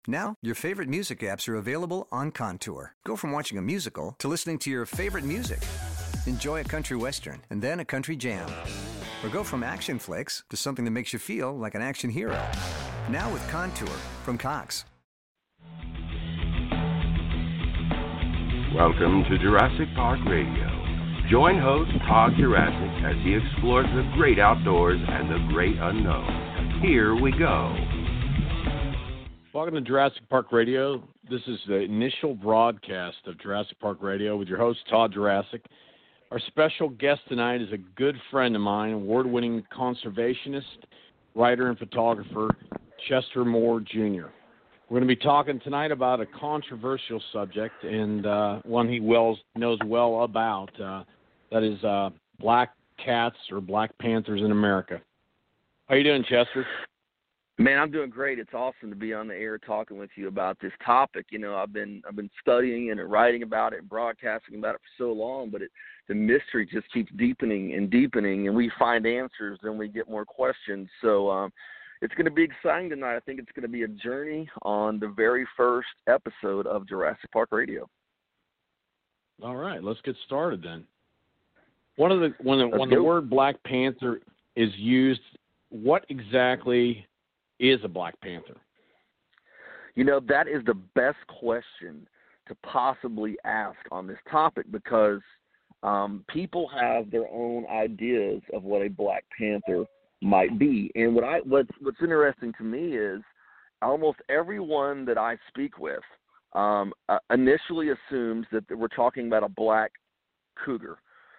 Now, your favorite music apps are available on Contour. Go from watching a musical to listening to your favorite music. Enjoy a country western and then a country jam. Or go from action flicks to something that makes you feel like an action hero. Now with Contour from Cox. Welcome to Jurassic Park Radio. Join host Todd Jurassic as he explores the great outdoors and the great unknown. Here we go. Welcome to Jurassic Park Radio. This is the initial broadcast of Jurassic Park Radio with your host, Todd Jurassic. Our special guest tonight is a good friend of mine, award-winning conservationist, writer, and photographer, Chester Moore Jr. We're going to be talking tonight about a controversial subject and one he knows well about. That is black cats or Black Panthers in America. How you doing, Chester? Man, I'm doing great. It's awesome to be on the air talking with you about this topic. You know, I've been studying and writing about it and broadcasting about it for so long, but the mystery just keeps deepening and deepening, and we find answers and we get more questions. So it's going to be exciting tonight. I think it's going to be a journey on the very first episode of Jurassic Park Radio. All right, let's get started then. When the word Black Panther is used, what exactly is a Black Panther? You know, that is the best question to possibly ask on this topic because people have their own ideas of what a Black Panther might be. And what's interesting to me is almost everyone that I speak with initially assumes that we're talking about a black cougar.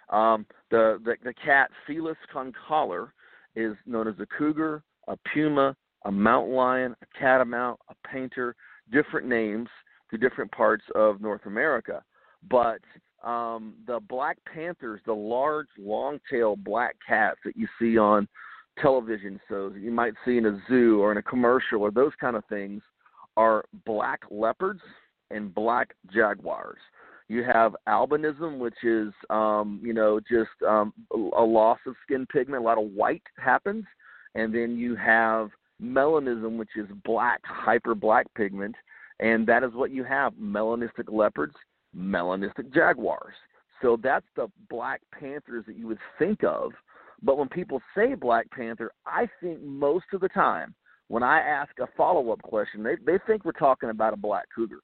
The cat Felis concolor is known as a cougar, a puma, a mountain lion, a catamount, a painter, different names to different parts of North America. But the Black Panthers, the large, long-tailed black cats that you see on television shows, that you might see in a zoo or in a commercial or those kind of things, are black leopards and black jaguars. You have albinism, which is, just a loss of skin pigment. A lot of white happens. And then you have melanism, which is black, hyper black pigment, and that is what you have: melanistic leopards, melanistic jaguars. So that's the Black Panthers that you would think of. But when people say Black Panther, I think most of the time when I ask a follow-up question, they think we're talking about a black cougar.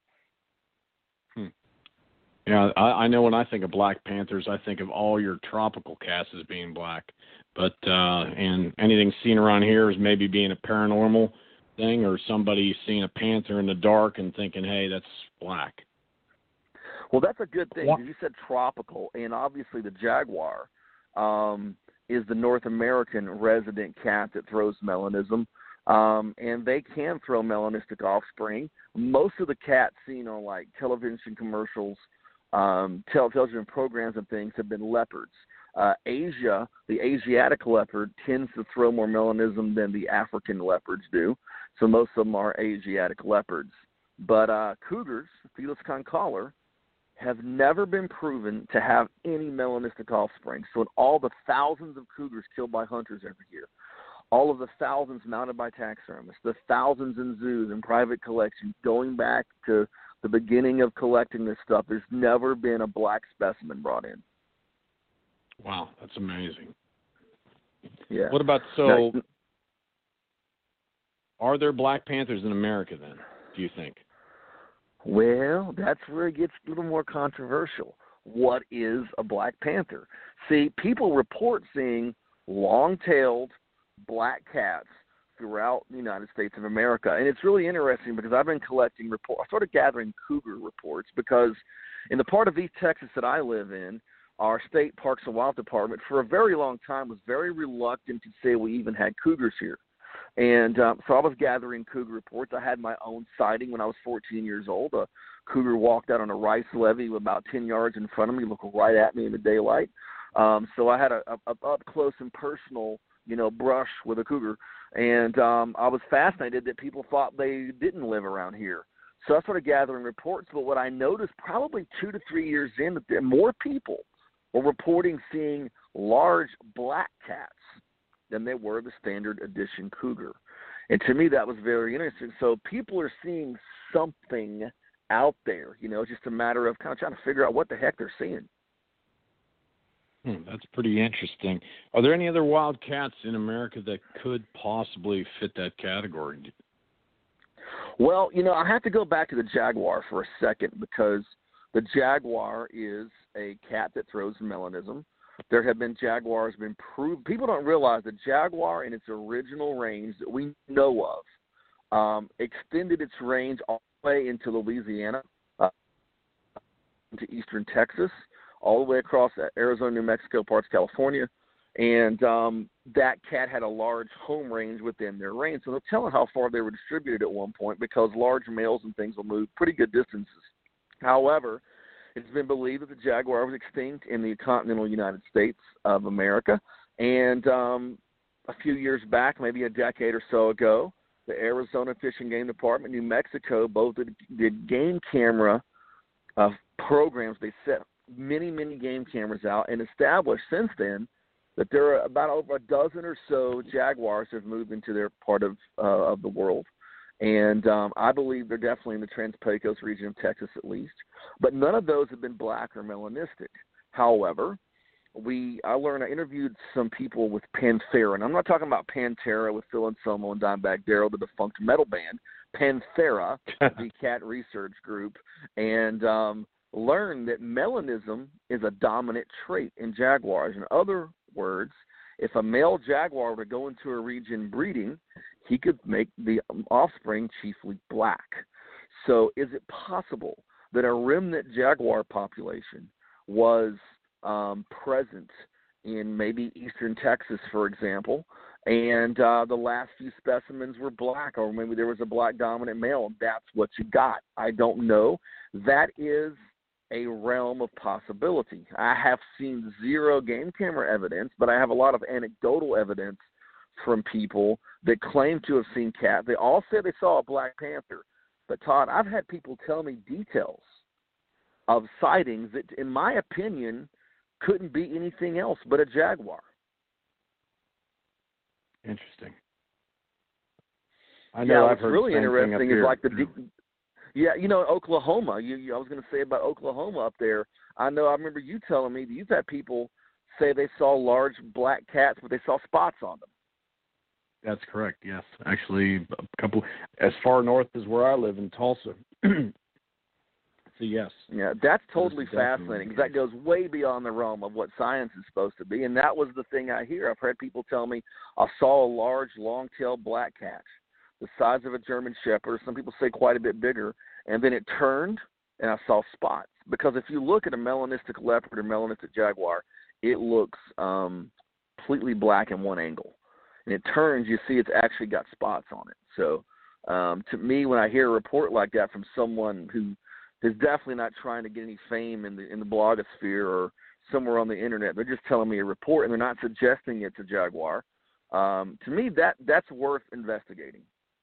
Yeah, I know when I think of Black Panthers, I think of all your tropical cats as being black. But and anything seen around here is maybe being a paranormal thing or somebody seeing a panther in the dark and thinking, hey, that's black. Well, that's a good thing. You said tropical, and obviously the jaguar is the North American resident cat that throws melanism, and they can throw melanistic offspring. Most of the cats seen on, like, television commercials, television programs and things have been leopards. Asia, the Asiatic leopard, tends to throw more melanism than the African leopards do, so most of them are Asiatic leopards. But cougars, Felis concolor, have never been proven to have any melanistic offspring. So in all the thousands of cougars killed by hunters every year, all of the thousands mounted by taxidermists, the thousands in zoos and private collections, going back to the beginning of collecting this stuff, there's never been a black specimen brought in. Wow, that's amazing. Yeah. What about, are there Black Panthers in America then, do you think? Well, that's where it gets a little more controversial. What is a Black Panther? See, people report seeing long-tailed black cats throughout the United States of America. And it's really interesting because I've been collecting reports. I started gathering cougar reports because in the part of East Texas that I live in, our state Parks and Wildlife Department for a very long time was very reluctant to say we even had cougars here. And so I was gathering cougar reports. I had my own sighting when I was 14 years old. A cougar walked out on a rice levee about 10 yards in front of me, looking right at me in the daylight. So I had a up-close and personal, brush with a cougar. And I was fascinated that people thought they didn't live around here. So I started gathering reports. But what I noticed probably 2 to 3 years in, that there more people were reporting seeing large black cats than they were the standard edition cougar. And to me, that was very interesting. So people are seeing something out there. It's just a matter of kind of trying to figure out what the heck they're seeing. That's pretty interesting. Are there any other wild cats in America that could possibly fit that category? Well, I have to go back to the jaguar for a second, because the jaguar is a cat that throws melanism. There have been jaguars been proved. People don't realize the jaguar in its original range that we know of extended its range all the way into Louisiana, into eastern Texas, all the way across Arizona, New Mexico, parts of California. And that cat had a large home range within their range. So they're telling how far they were distributed at one point, because large males and things will move pretty good distances. However, it's been believed that the jaguar was extinct in the continental United States of America. And a few years back, maybe a decade or so ago, the Arizona Fish and Game Department, New Mexico, both did game camera programs. They set many, many game cameras out and established since then that there are about over a dozen or so jaguars have moved into their part of the world. And I believe they're definitely in the Trans-Pecos region of Texas at least. But none of those have been black or melanistic. However, I interviewed some people with Panthera, and I'm not talking about Pantera with Phil Anselmo and Dimebag Darrell, the defunct metal band. Panthera, the cat research group, and learned that melanism is a dominant trait in jaguars. In other words, if a male jaguar were to go into a region breeding, he could make the offspring chiefly black. So is it possible that a remnant jaguar population was present in maybe eastern Texas, for example, and the last few specimens were black, or maybe there was a black dominant male, and that's what you got? I don't know. That is a realm of possibility. I have seen zero game camera evidence, but I have a lot of anecdotal evidence from people that claim to have seen cats. They all said they saw a black panther. But, Todd, I've had people tell me details of sightings that, in my opinion, couldn't be anything else but a jaguar. Interesting. I know. I've heard really the same interesting thing is up like the here. Oklahoma. I was going to say about Oklahoma up there. I remember you telling me that you've had people say they saw large black cats, but they saw spots on them. That's correct. Yes, actually, a couple as far north as where I live in Tulsa. So yes. Yeah, that's totally fascinating, because that goes way beyond the realm of what science is supposed to be. And that was the thing I hear. I've heard people tell me I saw a large, long-tailed black cat, the size of a German Shepherd. Some people say quite a bit bigger. And then it turned, and I saw spots. Because if you look at a melanistic leopard or melanistic jaguar, it looks completely black in one angle. And it turns, you see it's actually got spots on it. So to me, when I hear a report like that from someone who is definitely not trying to get any fame in the blogosphere or somewhere on the internet, they're just telling me a report, and they're not suggesting it's a jaguar. To me, that's worth investigating.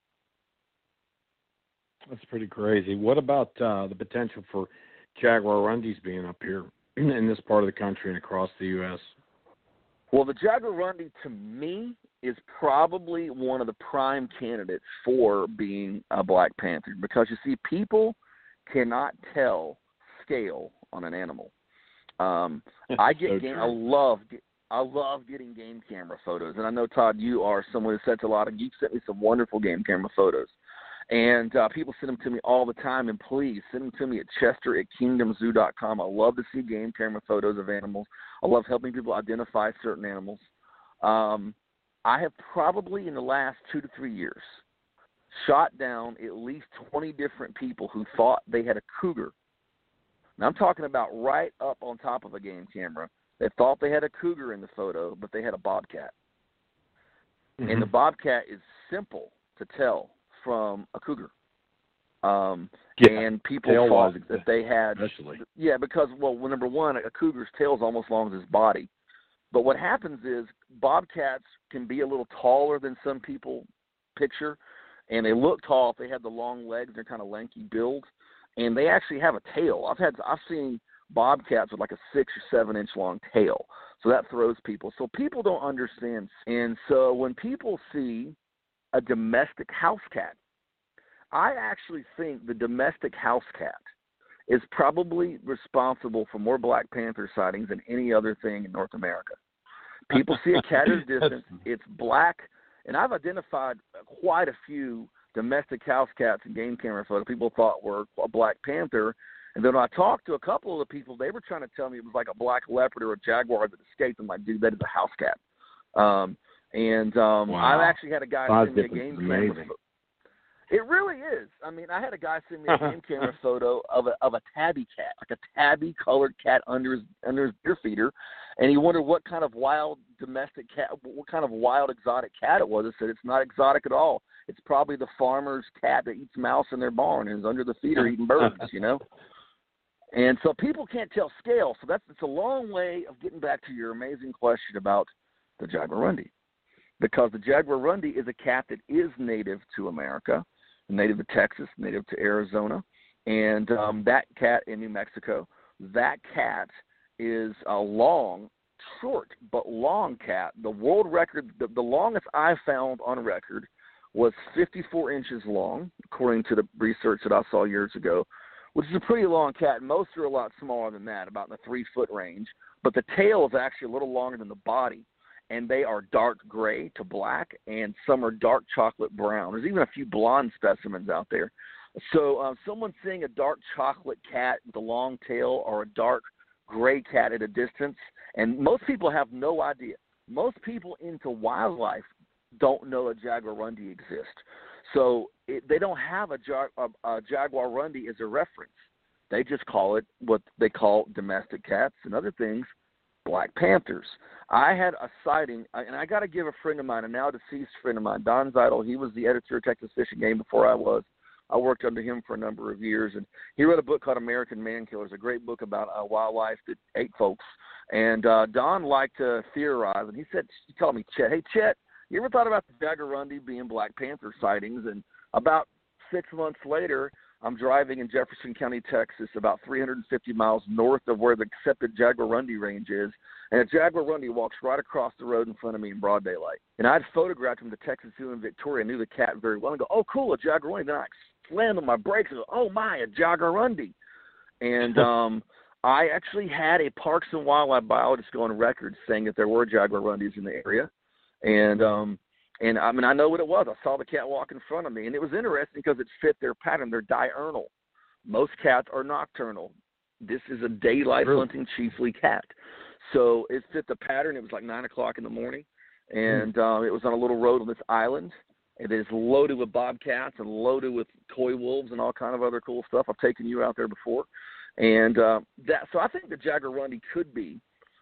That's pretty crazy. What about the potential for jaguarundis being up here in this part of the country and across the U.S.? Well, the jaguarundi, to me, is probably one of the prime candidates for being a black panther, because, you see, people cannot tell scale on an animal. I love getting game camera photos, and I know, Todd, you are someone who you've sent me some wonderful game camera photos. And people send them to me all the time, and please send them to me at chester@kingdomzoo.com. I love to see game camera photos of animals. I love helping people identify certain animals. I have probably, in the last 2 to 3 years, shot down at least 20 different people who thought they had a cougar. Now, I'm talking about right up on top of a game camera. They thought they had a cougar in the photo, but they had a bobcat. Mm-hmm. And the bobcat is simple to tell from a cougar. And people thought that they had, because, number one, a cougar's tail is almost as long as his body. But what happens is bobcats can be a little taller than some people picture, and they look tall if they have the long legs. They're kind of lanky build, and they actually have a tail. I've seen bobcats with like a 6 or 7 inch long tail, so that throws people. So people don't understand, and so when people see a domestic house cat. I actually think the domestic house cat is probably responsible for more Black Panther sightings than any other thing in North America. People see a cat at a distance. It's black, and I've identified quite a few domestic house cats in game camera photos people thought were a Black Panther. And then when I talked to a couple of the people, they were trying to tell me it was like a black leopard or a jaguar that escaped. I'm like, dude, that is a house cat. Wow. I've actually had a guy send me a game camera. It really is. I mean, I had a guy send me a game camera photo of a tabby cat, like a tabby colored cat under his deer feeder, and he wondered what kind of wild domestic cat, what kind of wild exotic cat it was. I said it's not exotic at all. It's probably the farmer's cat that eats mouse in their barn and is under the feeder eating birds, you know. And so people can't tell scale. So it's a long way of getting back to your amazing question about the Jaguarundi, because the Jaguarundi is a cat that is native to America, native to Texas, native to Arizona, and that cat in New Mexico. That cat is a short but long cat. The world record, the longest I found on record, was 54 inches long, according to the research that I saw years ago, which is a pretty long cat. Most are a lot smaller than that, about in the 3-foot range. But the tail is actually a little longer than the body, and they are dark gray to black, and some are dark chocolate brown. There's even a few blonde specimens out there. So someone seeing a dark chocolate cat with a long tail or a dark gray cat at a distance, and most people have no idea. Most people into wildlife don't know a Jaguarundi exists. So they don't have a Jaguarundi as a reference. They just call it what they call domestic cats and other things, Black Panthers. I had a sighting, and I got to give a friend of mine, a now deceased friend of mine, Don Zeidel. He was the editor of Texas Fish and Game before I was. I worked under him for a number of years, and he wrote a book called American Man Killers, a great book about wildlife that ate folks. And Don liked to theorize, and he told me, Chet, hey, Chet, you ever thought about the Jaguarundi being Black Panther sightings? And about 6 months later, I'm driving in Jefferson County, Texas, about 350 miles north of where the accepted Jaguarundi range is, and a Jaguarundi walks right across the road in front of me in broad daylight. And I'd photographed him to Texas Zoo in Victoria, knew the cat very well, and go, oh, cool, a Jaguarundi. Then I slammed on my brakes and go, oh, my, a Jaguarundi. And I actually had a Parks and Wildlife biologist go on record saying that there were Jaguarundis in the area. And I mean, I know what it was. I saw the cat walk in front of me, and it was interesting because it fit their pattern. They're diurnal. Most cats are nocturnal. This is a daylight hunting chiefly cat. So it fit the pattern. It was like 9 o'clock in the morning, and it was on a little road on this island. It is loaded with bobcats and loaded with coy wolves and all kind of other cool stuff. I've taken you out there before. And so I think the Jaguarundi could be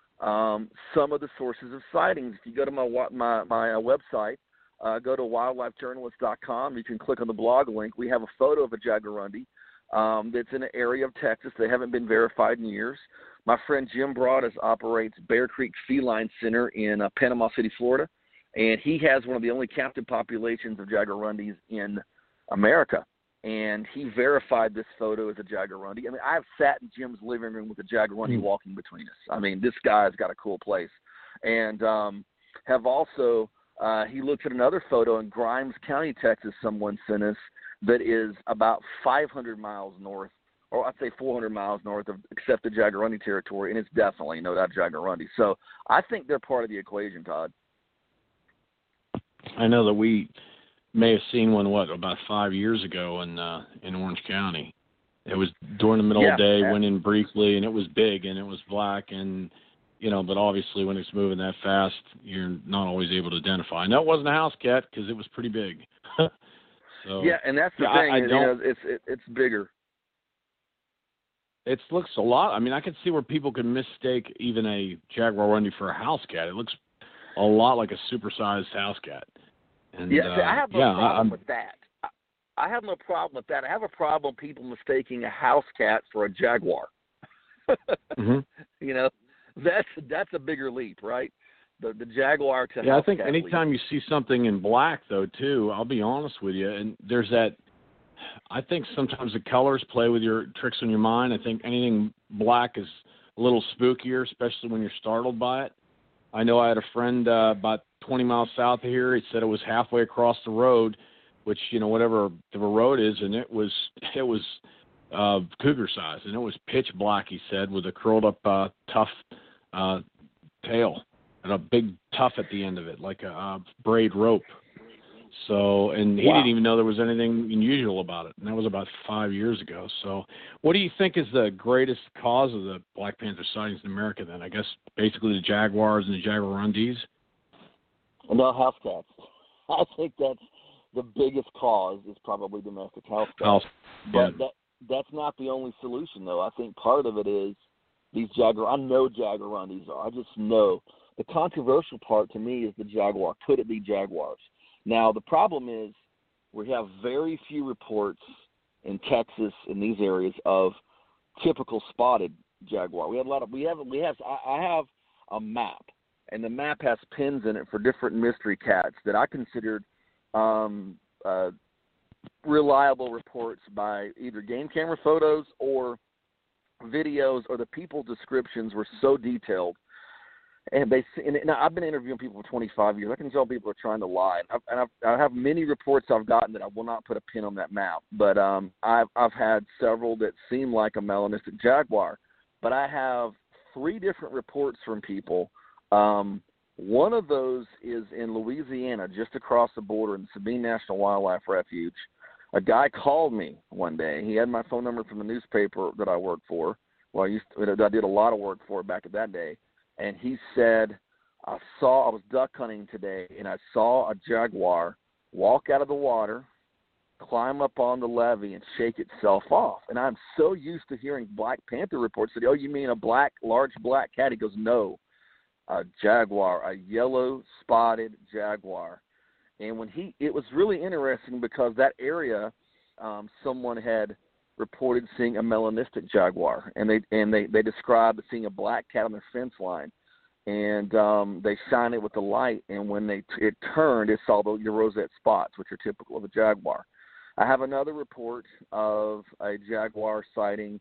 some of the sources of sightings. If you go to my website, go to wildlifejournalist.com. You can click on the blog link. We have a photo of a Jaguarundi that's in an area of Texas. They haven't been verified in years. My friend Jim Broadus operates Bear Creek Feline Center in Panama City, Florida, and he has one of the only captive populations of Jaguarundis in America. And he verified this photo as a Jaguarundi. I mean, I've sat in Jim's living room with a Jaguarundi walking between us. I mean, this guy's got a cool place. And have also, he looked at another photo in Grimes County, Texas, someone sent us, that is about 500 miles north, or I'd say 400 miles north of accepted Jaguarundi territory, and it's definitely no doubt Jaguarundi. So I think they're part of the equation, Todd. I know that we may have seen one, about 5 years ago in Orange County. It was during the middle of the day, went in briefly, and it was big, and it was black, and, but obviously when it's moving that fast, you're not always able to identify. I know it wasn't a house cat because it was pretty big. So, yeah, and that's the thing, it's bigger. It looks a lot. I mean, I can see where people can mistake even a Jaguarundi for a house cat. It looks a lot like a supersized house cat. And, I have no problem with that. I have no problem with that. I have a problem with people mistaking a house cat for a jaguar. Mm-hmm. That's a bigger leap, right? The jaguar to house I think cat anytime leap. You see something in black, though, too, I'll be honest with you, and there's that, I think sometimes the colors play with your tricks on your mind. I think anything black is a little spookier, especially when you're startled by it. I know I had a friend about 20 miles south of here. He said it was halfway across the road, which, whatever the road is, and it was cougar size, and it was pitch black, he said, with a curled up tough tail and a big tuft at the end of it, like a braid rope. So, and he didn't even know there was anything unusual about it, and that was about 5 years ago. So, what do you think is the greatest cause of the black panther sightings in America then? I guess basically the jaguars and the jaguarundis? No, house cats. I think that's the biggest cause is probably domestic house cats. But that's not the only solution, though. I think part of it is these I know jaguarundis are. I just know. The controversial part to me is the jaguar. Could it be jaguars? Now, the problem is we have very few reports in Texas in these areas of typical spotted jaguar. We have a lot of I have a map, and the map has pins in it for different mystery cats that I considered reliable reports by either game camera photos or videos, or the people's descriptions were so detailed. And now I've been interviewing people for 25 years. I can tell people are trying to lie. I have many reports I've gotten that I will not put a pin on that map. But I've had several that seem like a melanistic jaguar. But I have 3 different reports from people. One of those is in Louisiana, just across the border in Sabine National Wildlife Refuge. A guy called me one day. He had my phone number from the newspaper that I worked for. Well, I did a lot of work for back in that day. And he said, I was duck hunting today, and I saw a jaguar walk out of the water, climb up on the levee, and shake itself off. And I'm so used to hearing Black Panther reports that, oh, you mean a large black cat? He goes, no, a jaguar, a yellow spotted jaguar. And it was really interesting because that area, someone had reported seeing a melanistic jaguar, and they described seeing a black cat on their fence line, and they shined it with the light, and when it turned, it saw the rosette spots, which are typical of a jaguar. I have another report of a jaguar sighting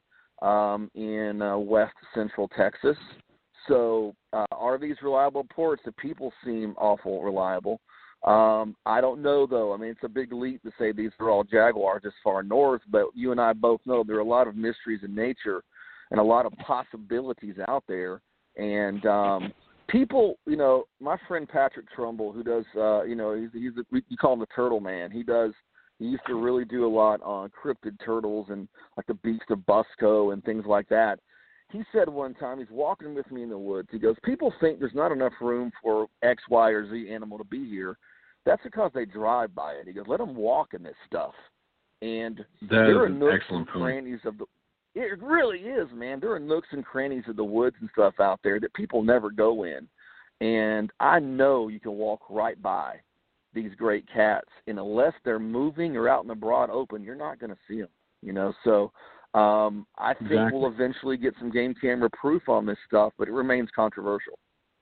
in west central Texas. So are these reliable reports? The people seem awful reliable. I don't know, though. I mean, it's a big leap to say these are all jaguars this far north, but you and I both know there are a lot of mysteries in nature and a lot of possibilities out there. And people, my friend Patrick Trumbull, who does, you call him the Turtle Man. He used to really do a lot on cryptid turtles and like the Beast of Busco and things like that. He said one time, he's walking with me in the woods, he goes, people think there's not enough room for X, Y, or Z animal to be here. That's because they drive by it. He goes, let them walk in this stuff. And there are nooks and crannies it really is, man. There are nooks and crannies of the woods and stuff out there that people never go in. And I know you can walk right by these great cats, and unless they're moving or out in the broad open, you're not going to see them, So I think we'll eventually get some game camera proof on this stuff, but it remains controversial.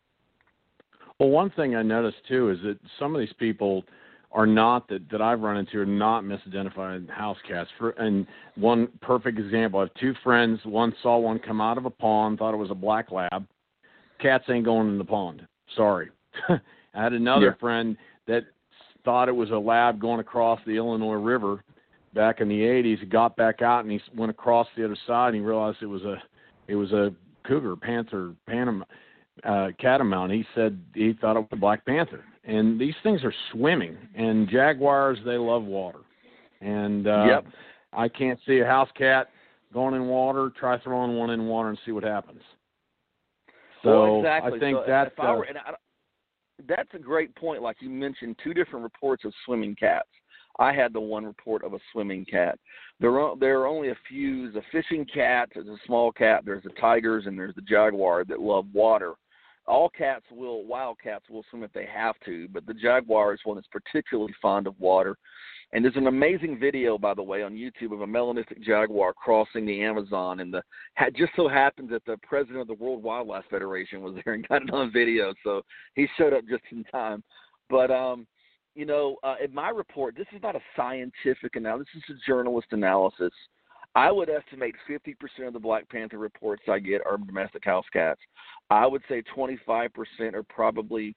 Well, one thing I noticed, too, is that some of these people are not, that I've run into, are not misidentified house cats. And one perfect example, I have 2 friends. One saw one come out of a pond, thought it was a black lab. Cats ain't going in the pond. Sorry. I had another friend that thought it was a lab going across the Illinois River back in the 80s. He got back out, and he went across the other side, and he realized it was a cougar, panther, catamount. He said he thought it was a black panther. And these things are swimming, and jaguars, they love water. And I can't see a house cat going in water. Try throwing one in water and see what happens. So exactly. I think that's that's a great point. Like you mentioned, 2 different reports of swimming cats. I had the one report of a swimming cat. There are only a few. There's a fishing cat, there's a small cat, there's the tigers, and there's the jaguar that love water. Wild cats will swim if they have to, but the jaguar is one that's particularly fond of water. And there's an amazing video, by the way, on YouTube of a melanistic jaguar crossing the Amazon, and just so happens that the president of the World Wildlife Federation was there and got it on video, so he showed up just in time. But in my report, this is not a scientific analysis. This is a journalist analysis. I would estimate 50% of the Black Panther reports I get are domestic house cats. I would say 25% are probably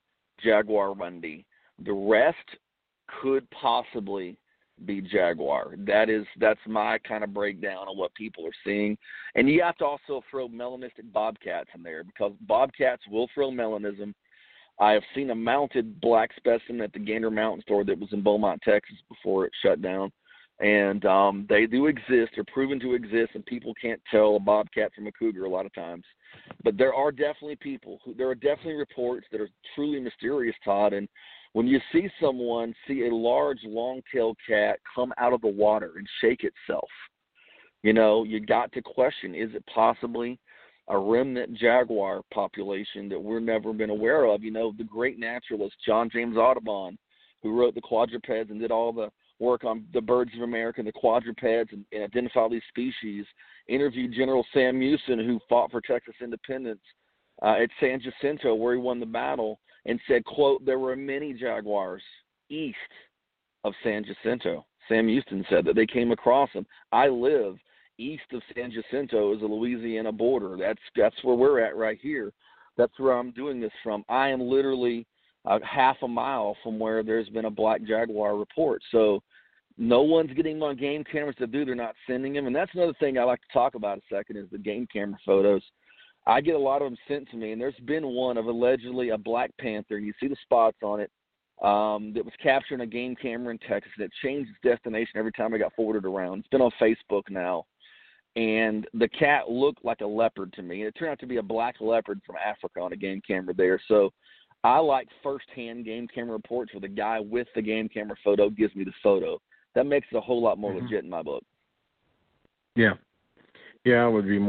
jaguarundi. The rest could possibly be jaguar. That's my kind of breakdown of what people are seeing. And you have to also throw melanistic bobcats in there, because bobcats will throw melanism. I have seen a mounted black specimen at the Gander Mountain store that was in Beaumont, Texas before it shut down. And they do exist. They're proven to exist, and people can't tell a bobcat from a cougar a lot of times. But there are definitely there are definitely reports that are truly mysterious, Todd. And when you see someone see a large long-tailed cat come out of the water and shake itself, you got to question, is it possibly a remnant jaguar population that we're never been aware of? The great naturalist John James Audubon, who wrote The Quadrupeds and did all the work on the birds of America and the quadrupeds and identify these species, interviewed General Sam Houston, who fought for Texas independence at San Jacinto, where he won the battle, and said, quote, there were many jaguars east of San Jacinto. Sam Houston said that they came across them. I live east of San Jacinto is the Louisiana border. That's where we're at right here. That's where I'm doing this from. I am literally half a mile from where there's been a black jaguar report. So no one's getting them on game cameras to do. They're not sending them. And that's another thing I like to talk about a second is the game camera photos. I get a lot of them sent to me, and there's been one of allegedly a black panther, and you see the spots on it, that was captured in a game camera in Texas, and it changed its destination every time it got forwarded around. It's been on Facebook now. And the cat looked like a leopard to me. It turned out to be a black leopard from Africa on a game camera there. So I like firsthand game camera reports where the guy with the game camera photo gives me the photo. That makes it a whole lot more legit in my book. Yeah. Yeah, it would be a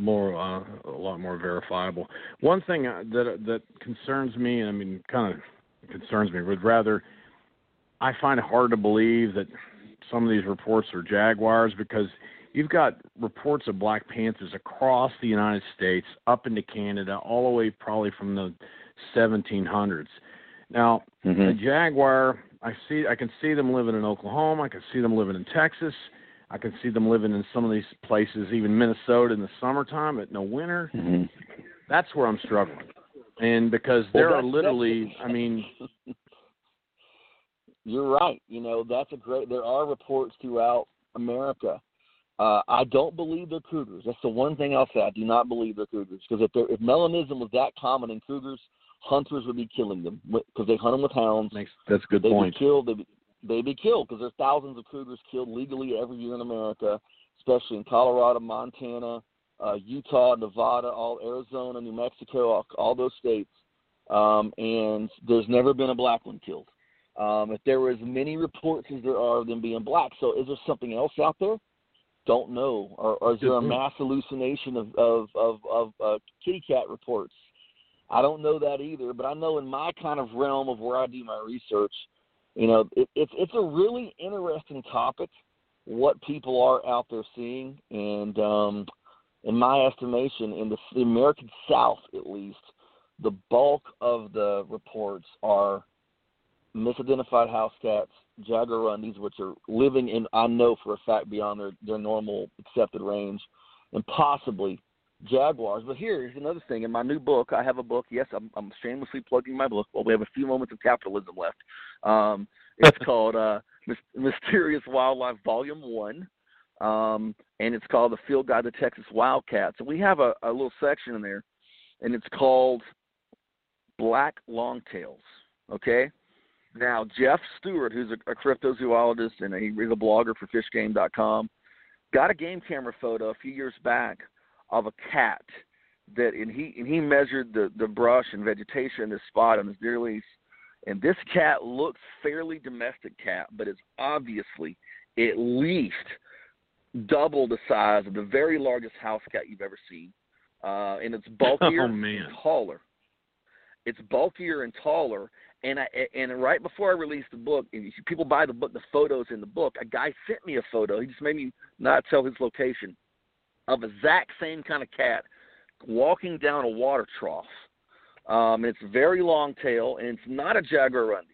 lot more verifiable. One thing that concerns me, kind of concerns me, but rather I find it hard to believe that some of these reports are jaguars, because you've got reports of black panthers across the United States, up into Canada, all the way probably from the 1700s. Now, the jaguar, I can see them living in Oklahoma. I can see them living in Texas. I can see them living in some of these places, even Minnesota in the summertime, but no winter. That's where I'm struggling. And because there are literally, You're right. There are reports throughout America. I don't believe they're cougars. That's the one thing I'll say. I do not believe they're cougars, because if melanism was that common in cougars, hunters would be killing them because they hunt them with hounds. That's a good point. They'd be killed because there's thousands of cougars killed legally every year in America, especially in Colorado, Montana, Utah, Nevada, Arizona, New Mexico, all those states. And there's never been a black one killed. If there were as many reports as there are of them being black. So is there something else out there? Don't know. Or is there a mass hallucination of kitty cat reports? I don't know that either, but I know in my kind of realm of where I do my research, it's a really interesting topic, what people are out there seeing. And in my estimation, in the American South at least, the bulk of the reports are misidentified house cats, jaguarundis, which are living in, I know for a fact, beyond their normal accepted range, and possibly jaguars. But here's another thing. In my new book, I have a book. Yes, I'm shamelessly plugging my book. Well, we have a few moments of capitalism left. It's called Mysterious Wildlife Volume 1, and it's called The Field Guide to Texas Wildcats. And we have a little section in there, and it's called Black Longtails, okay? Now, Jeff Stewart, who's a cryptozoologist and he's a blogger for fishgame.com, got a game camera photo a few years back of a cat and he measured the brush and vegetation in this spot on his deer lease, and this cat looks fairly domestic cat, but it's obviously at least double the size of the very largest house cat you've ever seen, and it's bulkier and taller. It's bulkier and taller. And right before I released the book, if people buy the book, the photos in the book, a guy sent me a photo. He just made me not tell his location, of exact same kind of cat walking down a water trough. It's very long tail, and it's not a jaguarundi.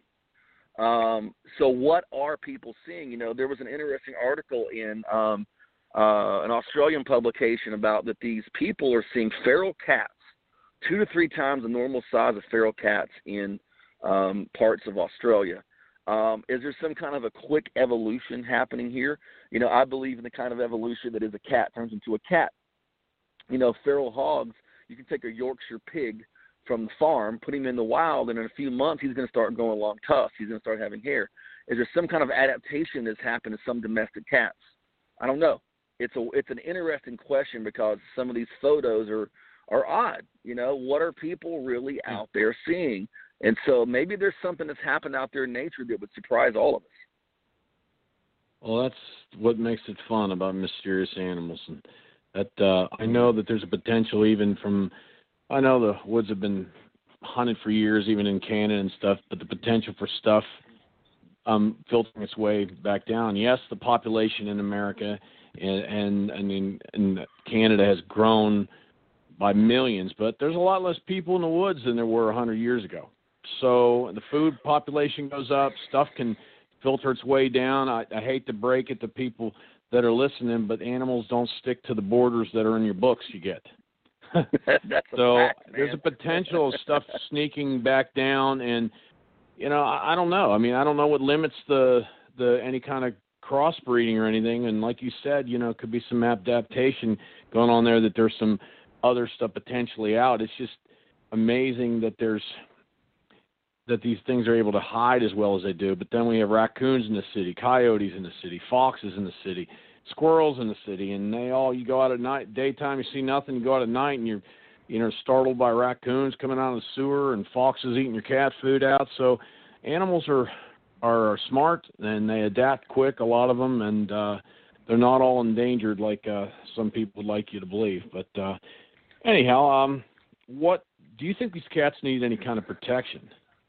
So what are people seeing? There was an interesting article in an Australian publication about that these people are seeing feral cats 2 to 3 times the normal size of feral cats in parts of Australia. Is there some kind of a quick evolution happening here? You know, I believe in the kind of evolution that is a cat turns into a cat. You know, feral hogs, you can take a Yorkshire pig from the farm, put him in the wild, and in a few months he's going to start growing long tusks. He's going to start having hair. Is there some kind of adaptation that's happened to some domestic cats? I don't know. It's an interesting question because some of these photos are odd. You know, what are people really out there seeing? And so maybe there's something that's happened out there in nature that would surprise all of us. Well, that's what makes it fun about mysterious animals. And that I know that there's a potential even from, I know the woods have been hunted for years, even in Canada and stuff, but the potential for stuff filtering its way back down. Yes, the population in America and in Canada has grown by millions, but there's a lot less people in the woods than there were 100 years ago. So the food population goes up, stuff can filter its way down. I hate to break it to people that are listening, but animals don't stick to the borders that are in your books you get. That's so a fact, man. There's a potential of stuff sneaking back down, and you know, I don't know. I mean, I don't know what limits the any kind of crossbreeding or anything. And like you said, you know, it could be some adaptation going on there, that there's some other stuff potentially out. It's just amazing that these things are able to hide as well as they do. But then we have raccoons in the city, coyotes in the city, foxes in the city, squirrels in the city, and you go out at night, daytime, you see nothing, you go out at night and you're startled by raccoons coming out of the sewer and foxes eating your cat food out. So animals are smart and they adapt quick, a lot of them, and they're not all endangered like some people would like you to believe. But anyhow, what do you think these cats need any kind of protection?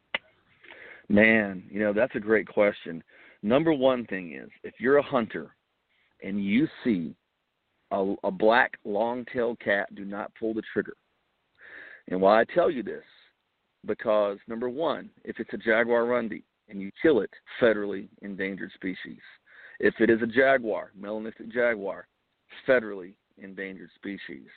Man, you know, that's a great question. Number one thing is, if you're a hunter and you see a black long-tailed cat, do not pull the trigger. And why I tell you this, because number one, if it's a jaguarundi and you kill it, federally endangered species. If it is a jaguar, melanistic jaguar, federally endangered species.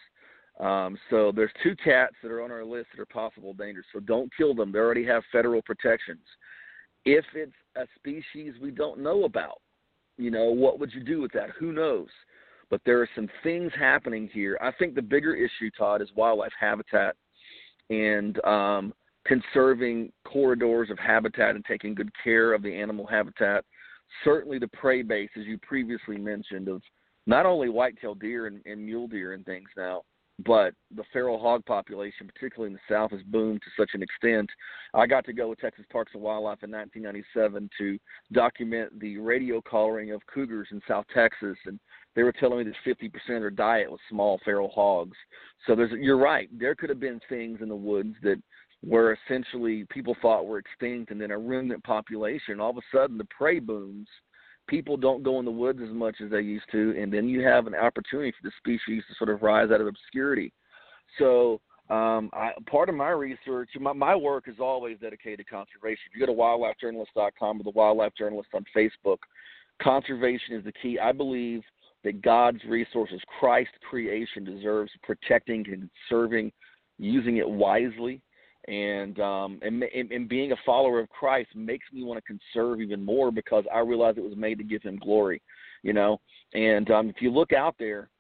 So there's 2 cats that are on our list that are possible dangers. So don't kill them. They already have federal protections. If it's a species we don't know about, you know, what would you do with that? Who knows? But there are some things happening here. I think the bigger issue, Todd, is wildlife habitat and conserving corridors of habitat and taking good care of the animal habitat. Certainly the prey base, as you previously mentioned, of not only white-tailed deer and mule deer and things now, but the feral hog population, particularly in the South, has boomed to such an extent. I got to go with Texas Parks and Wildlife in 1997 to document the radio collaring of cougars in South Texas, and they were telling me that 50% of their diet was small feral hogs. So you're right. There could have been things in the woods that were essentially people thought were extinct, and then a remnant population. All of a sudden, the prey booms. People don't go in the woods as much as they used to, and then you have an opportunity for the species to sort of rise out of obscurity. So part of my research, my work is always dedicated to conservation. If you go to wildlifejournalist.com or the Wildlife Journalist on Facebook, conservation is the key. I believe that God's resources, Christ's creation, deserves protecting and conserving, using it wisely. And being a follower of Christ makes me want to conserve even more because I realize it was made to give him glory, you know. And if you look out there,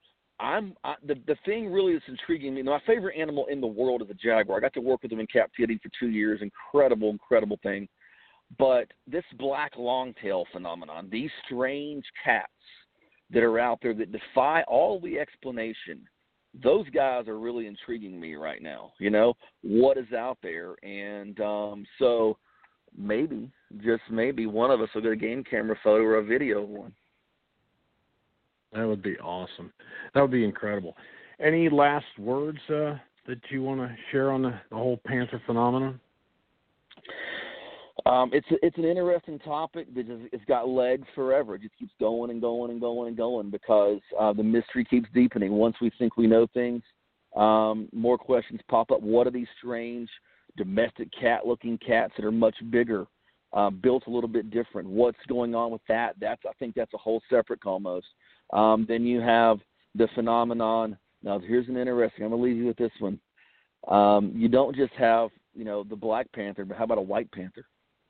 the thing really that's intriguing me, my favorite animal in the world is a jaguar. I got to work with them in captivity for 2 years. Incredible thing. But this black longtail phenomenon, these strange cats that are out there that defy all the explanation, those guys are really intriguing me right now. You know, what is out there? And so maybe, just maybe, one of us will get a game camera photo or a video of one. That would be awesome. That would be incredible. Any last words that you want to share on the whole panther phenomenon? It's an interesting topic that it's got legs forever. It just keeps going and going and going and going because the mystery keeps deepening. Once we think we know things, more questions pop up. What are these strange domestic cat-looking cats that are much bigger, built a little bit different? What's going on with that? I think that's a whole separate almost. Then you have the phenomenon. Now, here's an interesting. I'm going to leave you with this one. You don't just have the Black Panther, but how about a White Panther?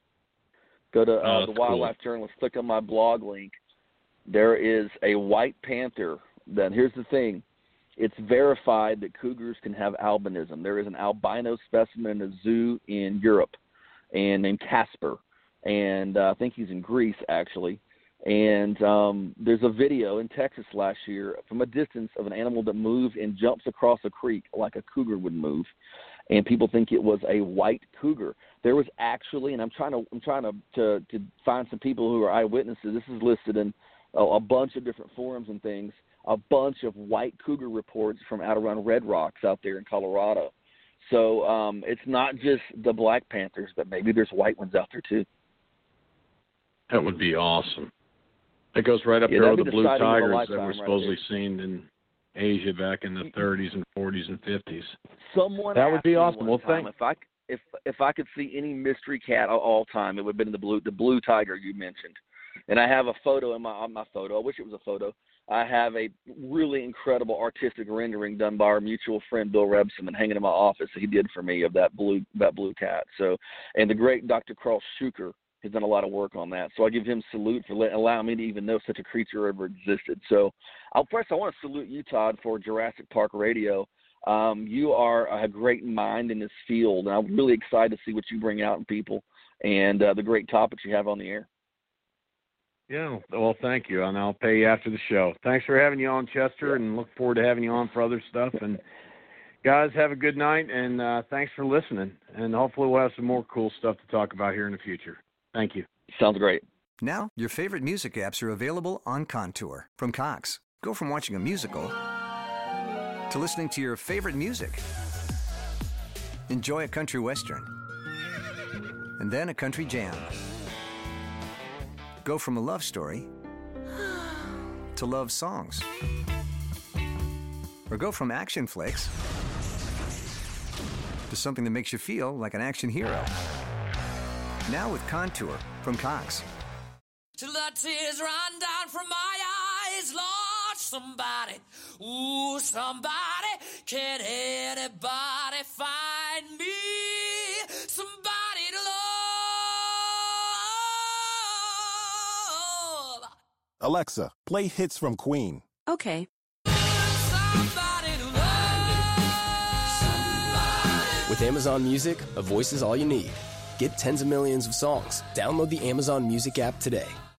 Go to the Wildlife Journalist, click on my blog link. There is a White Panther. Then here's the thing. It's verified that cougars can have albinism. There is an albino specimen in a zoo in Europe and named Casper. And I think he's in Greece, actually. And there's a video in Texas last year from a distance of an animal that moves and jumps across a creek like a cougar would move. And people think it was a white cougar. There was actually, and I'm trying to find some people who are eyewitnesses. This is listed in a bunch of different forums and things. A bunch of white cougar reports from out around Red Rocks out there in Colorado. So it's not just the Black Panthers, but maybe there's white ones out there too. That would be awesome. It goes right up there with the blue tigers that were supposedly seen in Asia back in the 30s and 40s and 50s. That would be awesome. Well, if I could see any mystery cat of all time, it would have been the blue tiger you mentioned. And I have a photo on my photo. I wish it was a photo. I have a really incredible artistic rendering done by our mutual friend Bill Rebson and hanging in my office that he did for me of that blue cat. So, and the great Dr. Carl Schuker has done a lot of work on that. So I give him salute for allowing me to even know such a creature ever existed. So first I want to salute you, Todd, for Jurassic Park Radio. You are a great mind in this field, and I'm really excited to see what you bring out in people and the great topics you have on the air. Yeah, well, thank you, and I'll pay you after the show. Thanks for having you on, Chester, and look forward to having you on for other stuff. And guys, have a good night, and thanks for listening. And hopefully we'll have some more cool stuff to talk about here in the future. Thank you. Sounds great. Now, your favorite music apps are available on Contour from Cox. Go from watching a musical to listening to your favorite music. Enjoy a country western and then a country jam. Go from a love story to love songs. Or go from action flicks to something that makes you feel like an action hero. Now with Contour from Cox. Till the tears run down from my eyes, Lord, somebody, ooh, somebody, can anybody find me somebody to love? Alexa, play hits from Queen. Okay. Somebody to love. With Amazon Music, a voice is all you need. Get tens of millions of songs. Download the Amazon Music app today.